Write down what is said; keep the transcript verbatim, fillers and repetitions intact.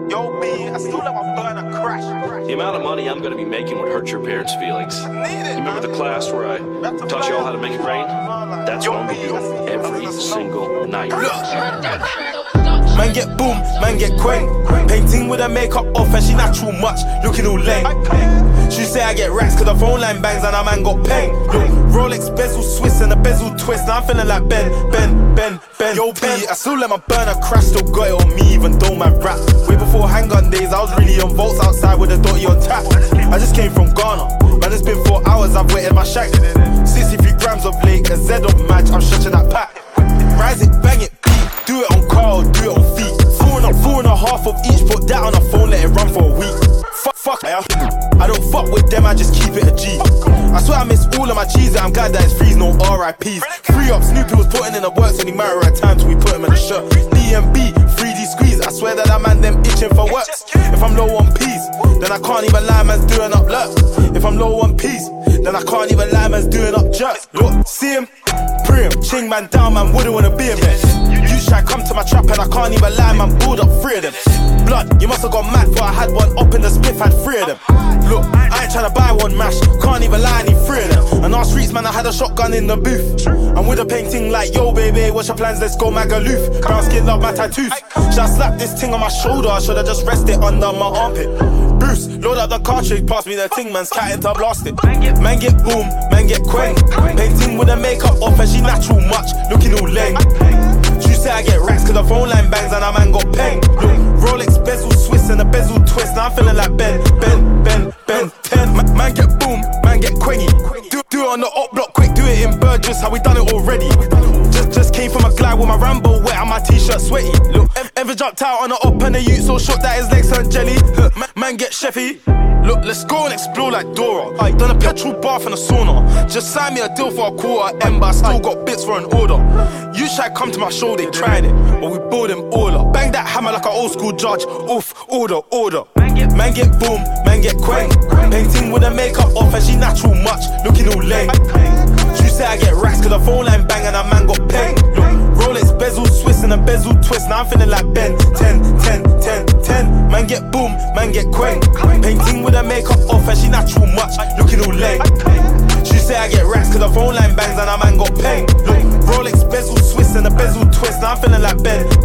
Yo, B, I still let my burner crash. The amount of money I'm gonna be making would hurt your parents' feelings. I need it, You remember man. the class where I taught you all how to make it rain? That's what I'm gonna do every single night. Man get boom, man get quang. Painting with her makeup off and she natural much, looking all lame. She say I get racks cause the phone line bangs and a man got pain. Look, Rolex bezel Swiss and the bezel twist. Now I'm feeling like Ben, Ben, Ben, Ben. Yo, B, I still let my burner crash, still got it on me even though man rap. Way before handgun days, I was really on volts outside with a dotty on tap. I just came from Ghana, man it's been four hours, I've waited my shack. sixty-three grams of Lake, a Z of match, I'm stretching that pack. Rise it, bang it, beat, do it on car, do it on feet. Four and a, four and a half of each, put that on a phone, let it run for a week. Fuck, fuck, I, I don't fuck with them, I just keep it a G. I swear I miss all of my cheese, I'm glad that it's freeze, no R I Ps. Free up, Snoopy was putting in the works and he matter at times till we put him in the shirt. D M B, three D squeeze, I swear that that man them itching for works. If I'm low on peas, then I can't even lie, man's doing up lurks. If I'm low on peas, then I can't even lie, man's doing up jerks. Look, see him, pre him, ching man down, man wouldn't wanna be a bit. You try come to my trap and I can't even lie, man balled up three of them. Blood, you must have gone mad for I had one up in the spliff, had three of them. Look, I ain't tryna buy one mash, can't even lie, I need three of them. And our streets, man, I had a shotgun in the booth. I'm with a painting like, yo, baby, what's your plans? Let's go Magaluf. Brown skin, love my tattoos. Should I slap this thing on my shoulder or should I just rest it under my armpit? Bruce, load up the cartridge, pass me the thing, man's catting to blast it. Man get boom, man get quang. Painting with the makeup off and she natural much, looking all lame. She say I get racks cause the phone line bangs and a man got pain. Look, Rolex bezel Swiss and the bezel twist. Now I'm feeling like Ben, Ben, Ben, Ben ten. Man, man get boom, man get quengy. Do, do it on the up block quick, do it in Burgess, how we done it already. Just, just came from a glide with my Rambo wet and my t-shirt sweaty. Look, ev- ever jumped out on the up and the ute so short that his legs turned jelly. Man, man get chefy. Look, let's go and explore like Dora. I done a petrol bath and a sauna. Just sign me a deal for a quarter M, but I still got bits for an order. You try come to my show, they tried it, but we bought them all up. Bang that hammer like an old school judge. Oof, order, order. Man get boom, man get quang. Painting with the makeup off and she natural much, looking all lame. She say I get racks cause the phone line bang and a man got pain. Look, Rolex bezel Swiss and a bezel twist. Now I'm feeling like Ben, ten, ten, ten, ten. Man get boom, man get quang. Painting with the makeup off and she natural much, looking all lame. She say I get racks cause the phone line bangs and a man got pain. Look, Rolex bezel Swiss and a bezel twist. Now I'm feeling like Ben,